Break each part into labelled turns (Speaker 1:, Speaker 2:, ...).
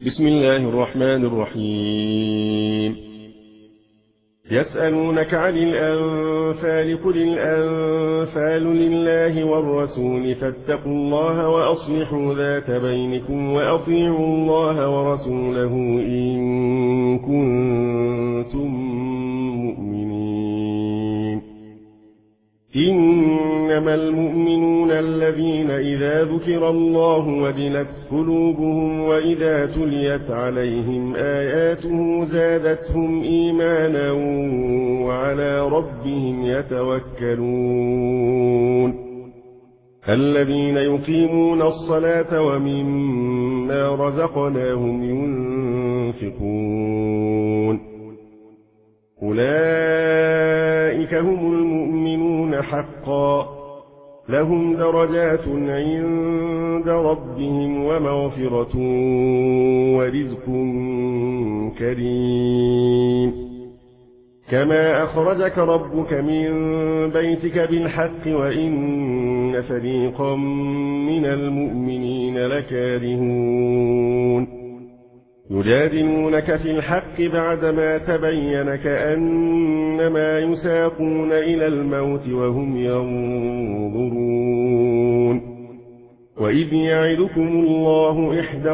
Speaker 1: بسم الله الرحمن الرحيم. يسألونك عن الأنفال قل الأنفال لله والرسول فاتقوا الله وأصلحوا ذات بينكم وأطيعوا الله ورسوله إن كنتم مؤمنين. إنما المؤمنون الذين إذا ذكر الله وجلت قلوبهم وإذا تليت عليهم آياته زادتهم إيمانا وعلى ربهم يتوكلون. الذين يقيمون الصلاة ومما رزقناهم ينفقون أولئك هم المؤمنون حقا لهم درجات عند ربهم ومغفرة ورزق كريم. كما أخرجك ربك من بيتك بالحق وإن فريقا من المؤمنين لكارهون يجادلونك في الحق بعدما تبين كأنما يساقون إلى الموت وهم ينظرون. وإذ يعدكم الله إحدى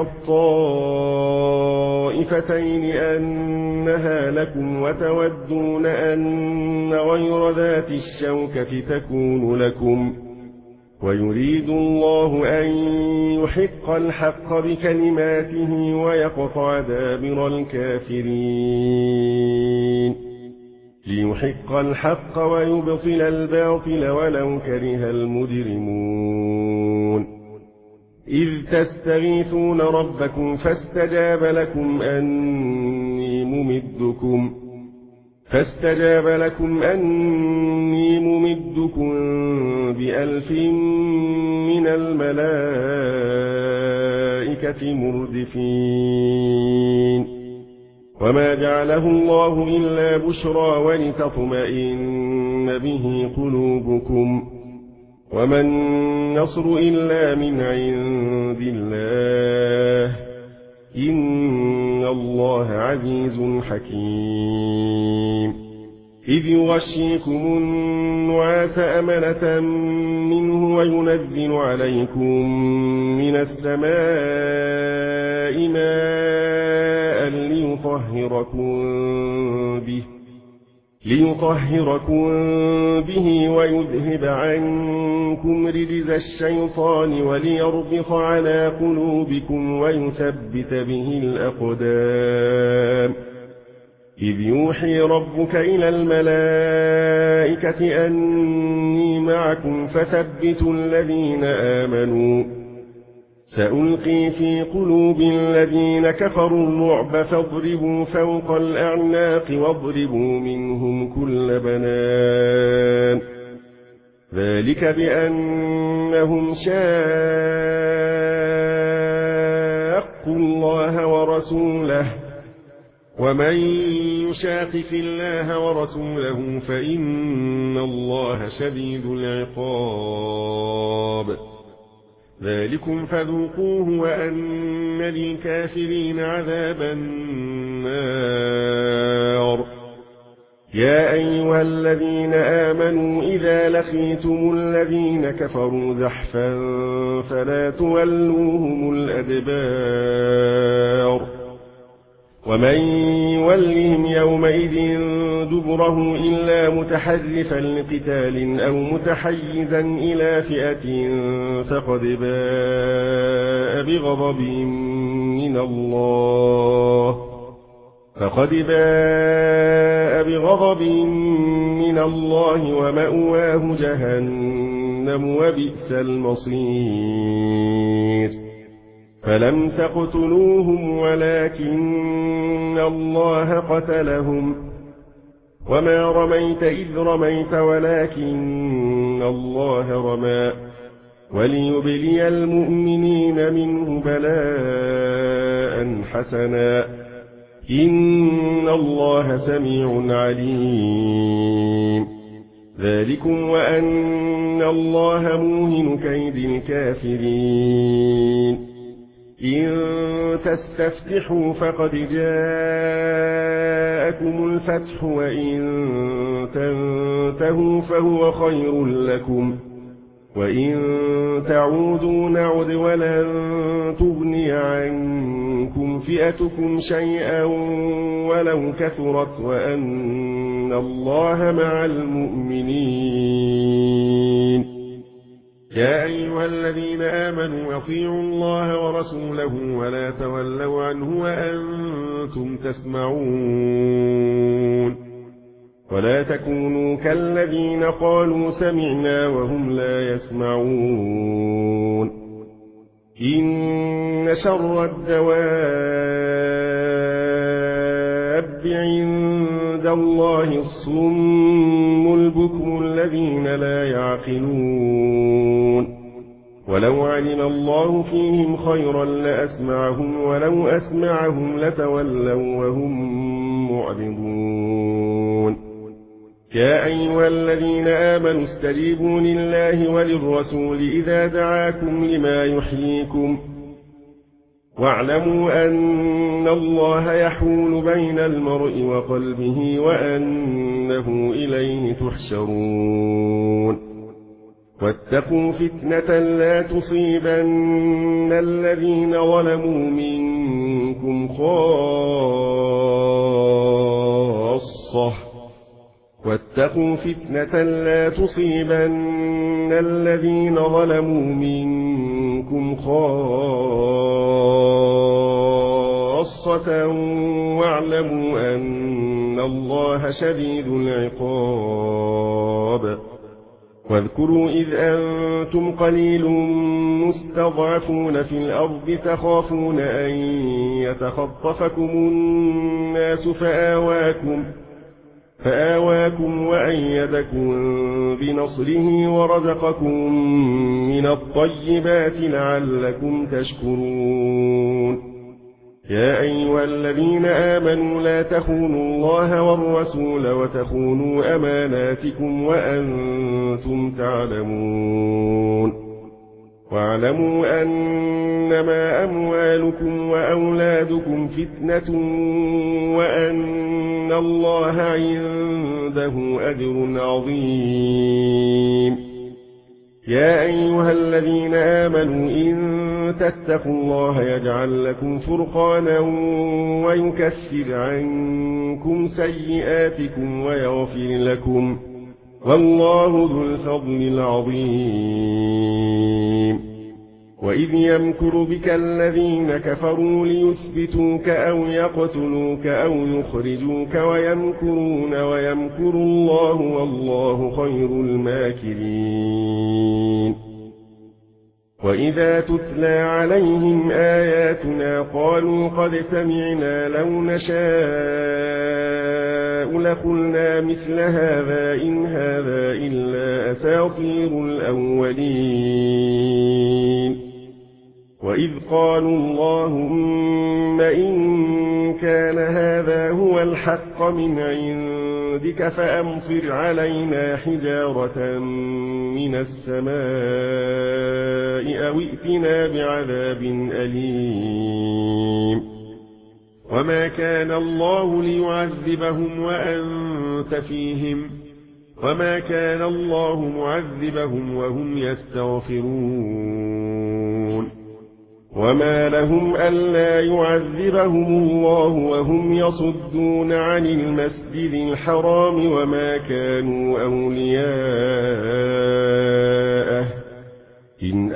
Speaker 1: الطائفتين أنها لكم وتودون أن غير ذات الشوكة تكون لكم ويريد الله أن يحق الحق بكلماته ويقطع دابر الكافرين ليحق الحق ويبطل الباطل ولو كره المجرمون. إذ تستغيثون ربكم فاستجاب لكم أني ممدكم ب1000 من الملائكة مردفين. وما جعله الله إلا بشرى ولتطمئن به قلوبكم وما النصر إلا من عند الله إن الله عزيز حكيم. إذ يغشيكم النعاس أمنة منه وينزل عليكم من السماء ماء ليطهركم به ويذهب عنكم رجز الشيطان وليربط على قلوبكم ويثبت به الأقدام. إذ يوحي ربك إلى الملائكة أني معكم فثبتوا الذين آمنوا سألقي في قلوب الذين كفروا الرعب فاضربوا فوق الأعناق واضربوا منهم كل بنان. ذلك بأنهم شاقوا الله ورسوله ومن يشاقق الله ورسوله فإن الله شديد العقاب. ذلكم فذوقوه وأن للكافرين عذاب النار. يا أيها الذين آمنوا إذا لقيتم الذين كفروا زحفا فلا تولوهم الأدبار. ومن يولهم يومئذ دبره إلا متحرفا لقتال أو متحيزا إلى فئة فقد باء بغضب من الله ومأواه جهنم وبئس المصير. فلم تقتلوهم ولكن الله قتلهم وما رميت إذ رميت ولكن الله رمى وليبلي المؤمنين منه بلاء حسنا إن الله سميع عليم. ذلكم وأن الله موهن كيد الكافرين. إن تستفتحوا فقد جاءكم الفتح وإن تنتهوا فهو خير لكم وإن تعودوا نعد ولن تغني عنكم فئتكم شيئا ولو كثرت وأن الله مع المؤمنين يا أيها الذين آمنوا أطيعوا الله ورسوله ولا تولوا عنه وأنتم تسمعون ولا تكونوا كالذين قالوا سمعنا وهم لا يسمعون إن شر الدواب عند الله الصم البكم الذين لا يعقلون ولو علم الله فيهم خيرا لأسمعهم ولو أسمعهم لتولوا وهم معرضون يا أيها الذين آمنوا استجيبوا لله وللرسول إذا دعاكم لما يحييكم واعلموا أن الله يحول بين المرء وقلبه وأنه إليه تحشرون واتقوا فتنة لا تصيبن الذين ظلموا منكم خاصة واتقوا فتنة لا تصيبن الذين ظلموا منكم خاصة واعلموا أن الله شديد العقاب واذكروا إذ أنتم قليل مستضعفون في الأرض تخافون أن يتخطفكم الناس فآواكم وأيدكم بنصره ورزقكم من الطيبات لعلكم تشكرون يا أيها الذين آمنوا لا تخونوا الله والرسول وتخونوا أماناتكم وأنتم تعلمون واعلموا أنما أموالكم وأولادكم فتنة وأن الله عنده أجر عظيم يا أيها الذين آمنوا إن تتقوا الله يجعل لكم فرقانا ويكفر عنكم سيئاتكم ويغفر لكم والله ذو الفضل العظيم وإذ يمكر بك الذين كفروا ليثبتوك أو يقتلوك أو يخرجوك ويمكرون ويمكر الله والله خير الماكرين وإذا تتلى عليهم آياتنا قالوا قد سمعنا لو نشاء لقلنا مثل هذا إن هذا إلا أساطير الأولين وإذ قالوا اللهم إن كان هذا هو الحق من عندك فأمطر علينا حجارة من السماء أو ائتنا بعذاب أليم وما كان الله ليعذبهم وأنت فيهم وما كان الله معذبهم وهم يستغفرون وما لهم ألا يعذبهم الله وهم يصدون عن المسجد الحرام وما كانوا أولياءه إن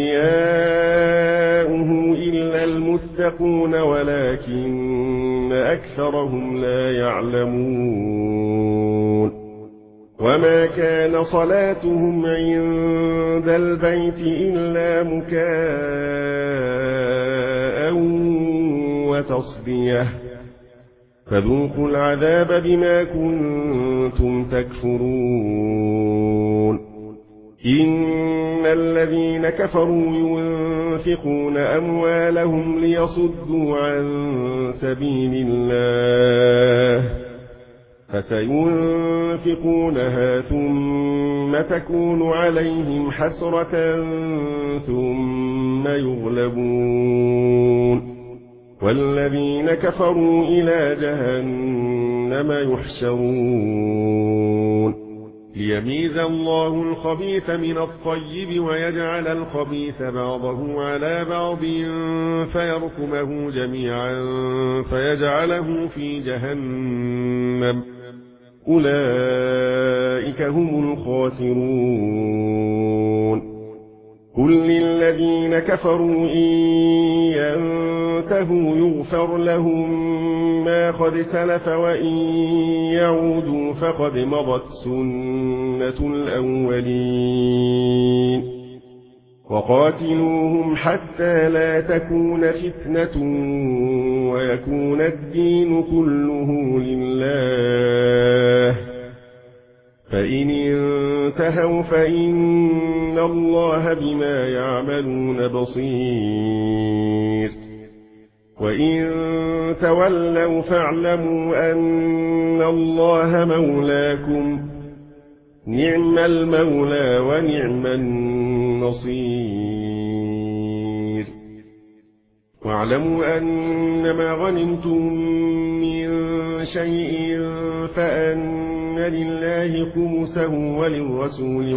Speaker 1: أولياؤه إلا المتقون ولكن أكثرهم لا يعلمون وما كان صلاتهم عند البيت إلا مكاء وتصدية فذوقوا العذاب بما كنتم تكفرون إن الذين كفروا ينفقون أموالهم ليصدوا عن سبيل الله فسينفقونها ثم تكون عليهم حسرة ثم يغلبون والذين كفروا إلى جهنم يحشرون ليميز الله الخبيث من الطيب ويجعل الخبيث بعضه على بعض فيركمه جميعا فيجعله في جهنم أولئك هم الخاسرون قل للذين كفروا إن ينتهوا يغفر لهم ما قد سلف وإن يعودوا فقد مضت سنة الأولين وقاتلوهم حتى لا تكون فتنة ويكون الدين كله لله فإن انتهوا فإن الله بما يعملون بصير وإن تولوا فاعلموا أن الله مولاكم نعم المولى ونعم النصير واعلموا أنما غنمتم من شيء فأن لله خمسه وللرسول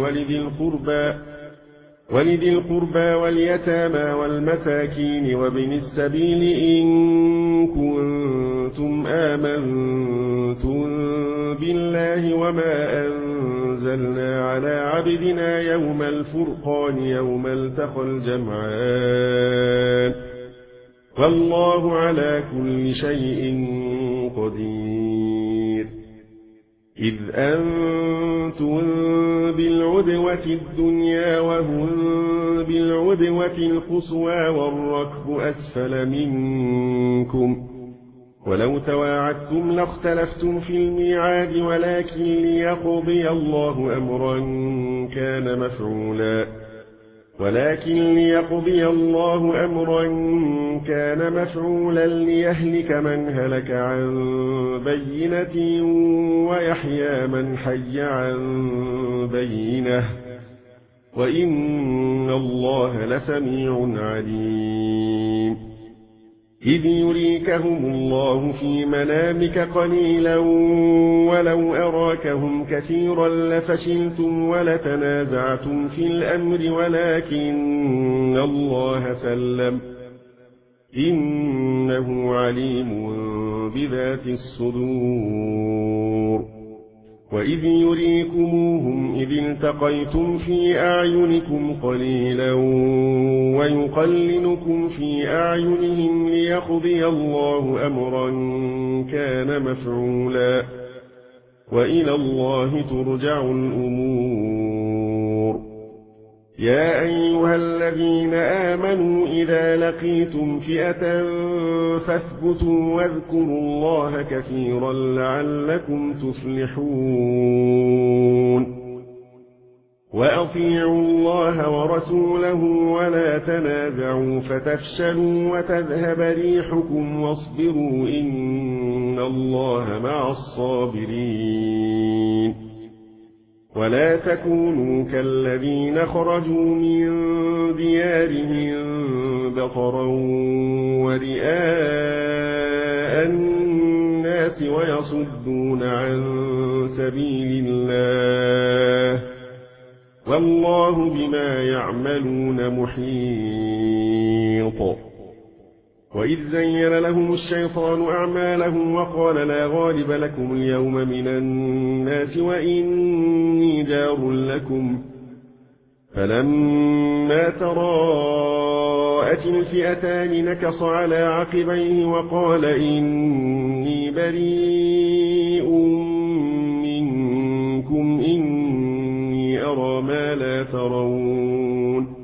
Speaker 1: ولذي القربى واليتامى والمساكين وابن السبيل إن كنتم آمنتم بالله وما أنزلنا على عبدنا يوم الفرقان يوم التقى الجمعان والله على كل شيء قدير إذ أنتم بالعدوة الدنيا وهم بالعدوة القصوى والركب أسفل منكم ولو تواعدتم لاختلفتم في الميعاد ولكن ليقضي الله أمرا كان مفعولا ليهلك من هلك عن بينة ويحيى من حي عن بينة وإن الله لسميع عليم إذ يريكهم الله في منامك قليلا ولو أراكهم كثيرا لفشلتم ولتنازعتم في الأمر ولكن الله سلم إنه عليم بذات الصدور وإذ يريكموهم إذ التقيتم في أعينكم قليلا ويقللكم في أعينهم ليقضي الله أمرا كان مفعولا وإلى الله ترجع الأمور يا أيها الذين آمنوا إذا لقيتم فئة فاثبتوا واذكروا الله كثيرا لعلكم تفلحون وأطيعوا الله ورسوله ولا تنازعوا فتفشلوا وتذهب ريحكم واصبروا إن الله مع الصابرين ولا تكونوا كالذين خرجوا من ديارهم بطرا ورئاء الناس ويصدون عن سبيل الله والله بما يعملون محيط وإذ زين لهم الشيطان أعمالهم وقال لا غالب لكم اليوم من الناس وإني جار لكم فلما تراءت الفئتان نكص على عقبيه وقال إني بريء منكم إني أرى ما لا ترون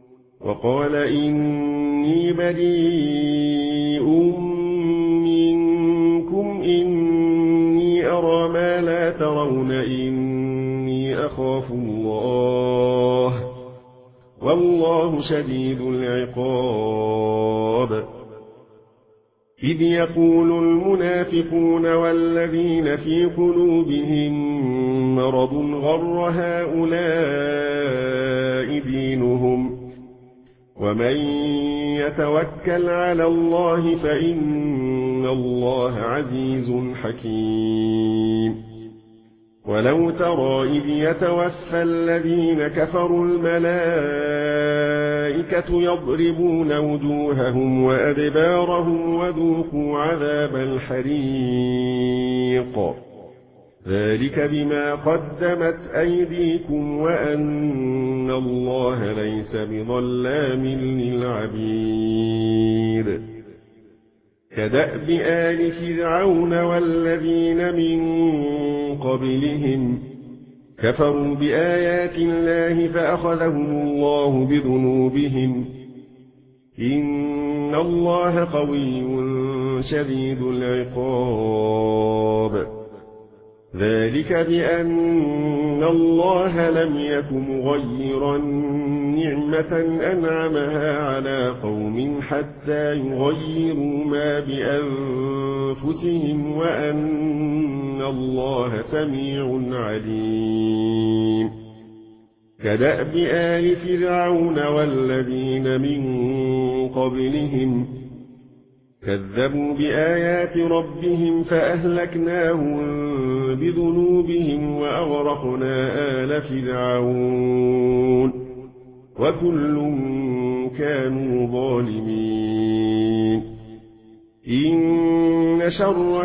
Speaker 1: إني أخاف الله والله شديد العقاب إذ يقول المنافقون والذين في قلوبهم مرض غر هؤلاء دينهم ومن يتوكل على الله فإن الله عزيز حكيم ولو ترى إذ يتوفى الذين كفروا الملائكة يضربون وجوههم وأدبارهم وذوقوا عذاب الحريق ذلك بما قدمت أيديكم وأن الله ليس بظلام للعبيد كدأب آل فرعون والذين من قبلهم كفروا بآيات الله فأخذهم الله بذنوبهم إن الله قوي شديد العقاب ذلك بأن الله لم يك مغيرا نعمة أنعمها على قوم حتى يغيروا ما بأنفسهم وأن الله سميع عليم كدأب آل فرعون والذين من قبلهم كذبوا بآيات ربهم فأهلكناهم بذنوبهم وأغرقنا آل فرعون وكل كانوا ظالمين إن شر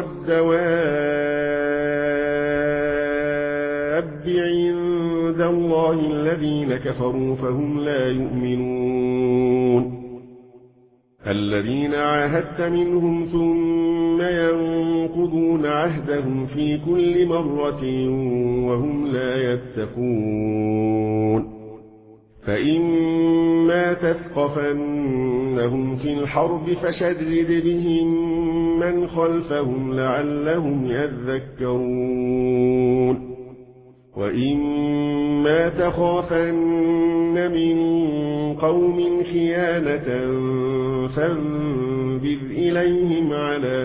Speaker 1: الدواب عند الله الذين كفروا فهم لا يؤمنون الذين عاهدت منهم ثم ينقضون عهدهم في كل مرة وهم لا يتقون فإما تثقفنهم في الحرب فشرد بهم من خلفهم لعلهم يذكرون وإما تخافن من قوم خيانة فانبذ إليهم على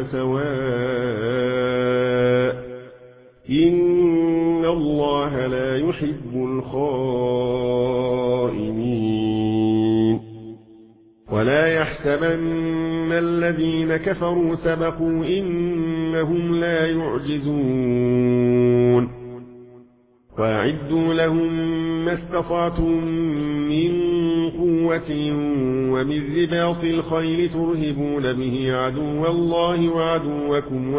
Speaker 1: سواء إن الله لا يحب الخائنين ولا يحسبن الذين كفروا سبقوا إنهم لا يعجزون وأعدوا لهم ما استطعتم من قوة ومن رباط الخيل ترهبون به عدو الله وعدوكم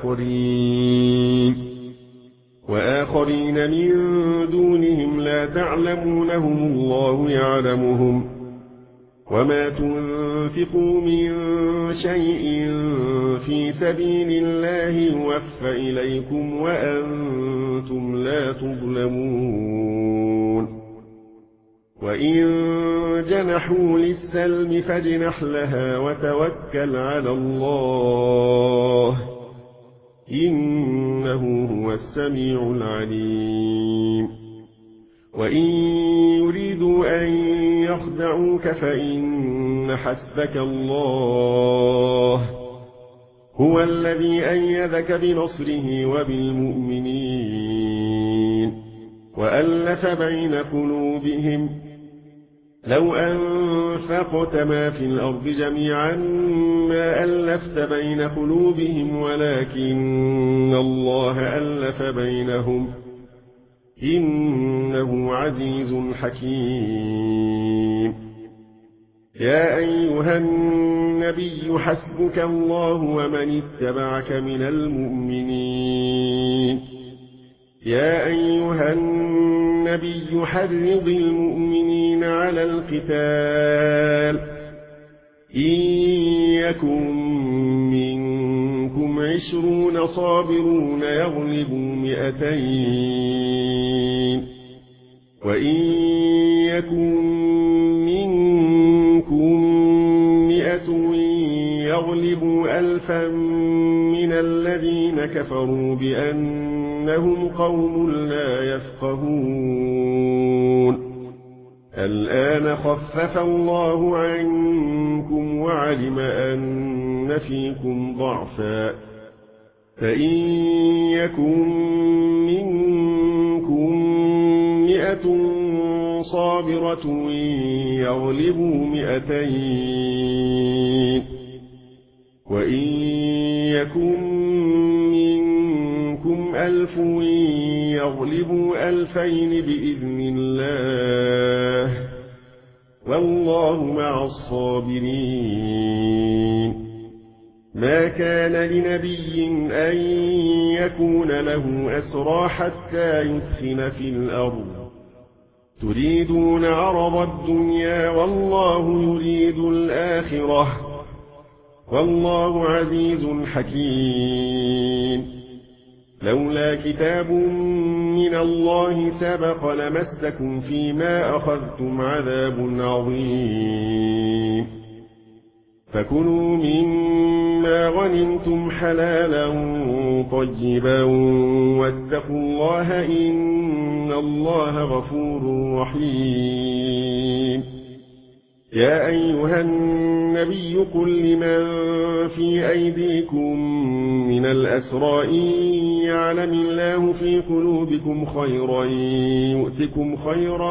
Speaker 1: وآخرين من دونهم لا تعلمونهم الله يعلمهم وما تنفقوا من شيء في سبيل الله يوفى إليكم وأنتم لا تظلمون وإن جنحوا للسلم فاجنح لها وتوكل على الله إنه هو السميع العليم وإن يريدوا أن يخدعوك فإن حسبك الله هو الذي أيدك بنصره وبالمؤمنين وألف بين قلوبهم لو أنفقت ما في الأرض جميعا ما ألفت بين قلوبهم ولكن الله ألف بينهم إنه عزيز حكيم يا أيها النبي حسبك الله ومن اتبعك من المؤمنين يا أيها النبي حرض المؤمنين على القتال إن يكن منكم 20 صابرون يغلبوا 200 وإن يكن منكم 100 يغلبوا 1000 من الذين كفروا بأنهم قوم لا يفقهون الآن خفف الله عنكم وعلم أن فيكم ضعفا فإن يكن منكم 100 صابرة يغلبوا 200 وإن يكن منكم 1000 يغلبوا 2000 بإذن الله والله مع الصابرين ما كان لنبي أن يكون له أسرى حتى يثخن في الأرض تريدون عرض الدنيا والله يريد الآخرة والله عزيز حكيم لولا كتاب من الله سبق لمسكم فيما أخذتم عذاب عظيم فكلوا مما غنمتم حلالا طيبا واتقوا الله إن الله غفور رحيم يا أيها النبي قل لمن في أيديكم من الأسرى إن يعلم الله في قلوبكم خيرا يؤتكم خيرا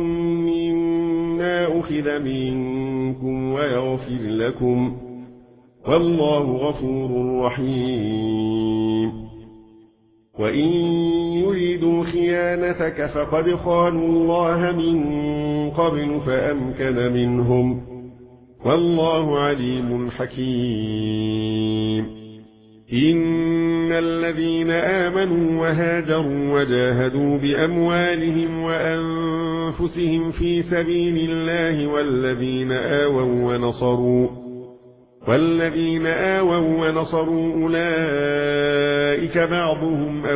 Speaker 1: مما أخذ منكم ويغفر لكم والله غفور رحيم وإن يريدوا خيانتك فقد خانوا الله من قبل فأمكن منهم والله عليم حكيم إن الذين آمنوا وهاجروا وجاهدوا بأموالهم وأنفسهم في سبيل الله والذين آووا ونصروا أولئك بعضهم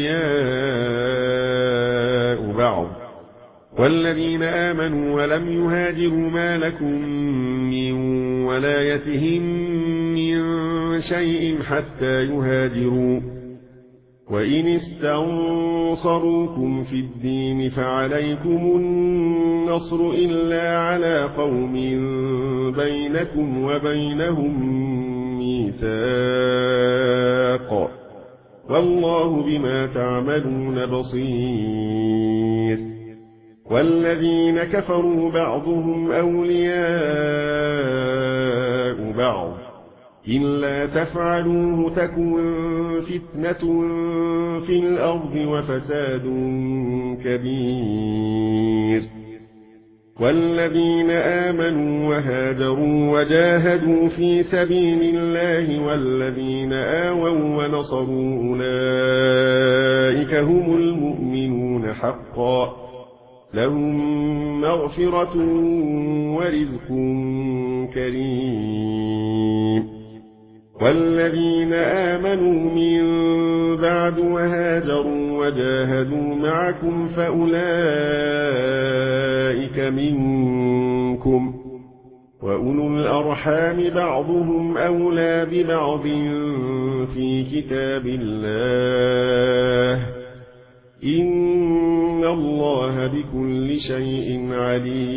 Speaker 1: أولياء بعض والذين آمنوا ولم يهاجروا ما لكم من ولايتهم من شيء حتى يهاجروا وإن استنصروكم في الدين فعليكم النصر إلا على قوم بينكم وبينهم ميثاق والله بما تعملون بصير والذين كفروا بعضهم أولياء بعض إلا تفعلوه تكن فتنة في الأرض وفساد كبير والذين آمنوا وهاجروا وجاهدوا في سبيل الله والذين آووا ونصروا أولئك هم المؤمنون حقا لهم مغفرة ورزق كريم والذين آمنوا من بعد وهاجروا وجاهدوا معكم فأولئك منكم وأولو الأرحام بعضهم أولى ببعض في كتاب الله إن الله بكل شيء عليم